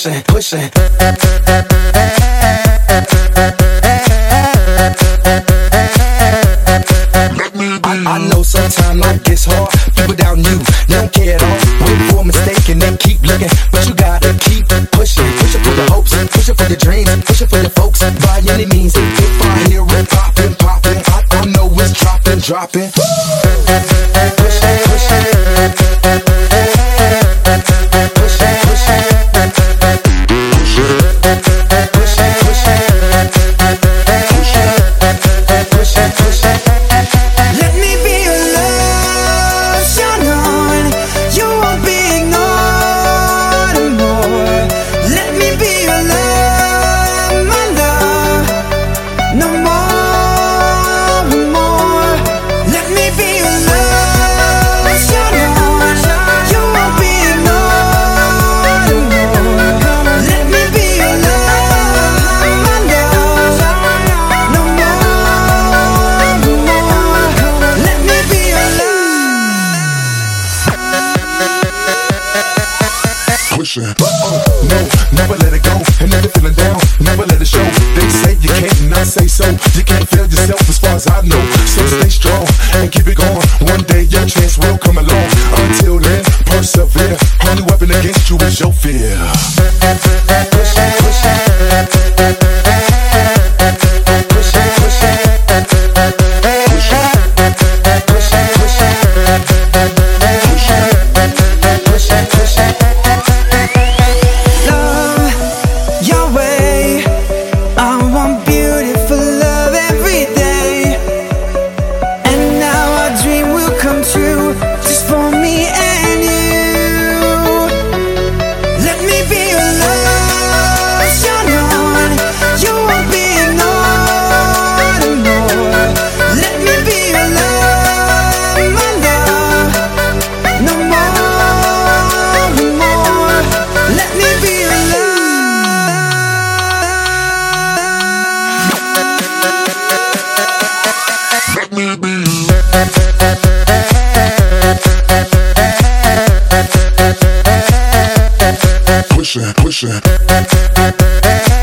pushing, pushing. I know sometimes life gets hard. People down you, they don't care at all. Wait for a mistake and then keep looking, but you gotta keep pushing. Pushing for your hopes, pushing for your dreams, pushing for your folks. By any means, if I hear it popping, popping, I know it's dropping, dropping. Pushing, pushing. Pushing, pushing. No, never let it go, and never feeling down, never let it show. They say you can't, and I say so. You can't fail yourself as far as I know. So stay strong and keep it going. One day your chance will come along. Until then, persevere. Only weapon against you is your fear. Pushing, pushing. Pushing, pushing. Push it, push it.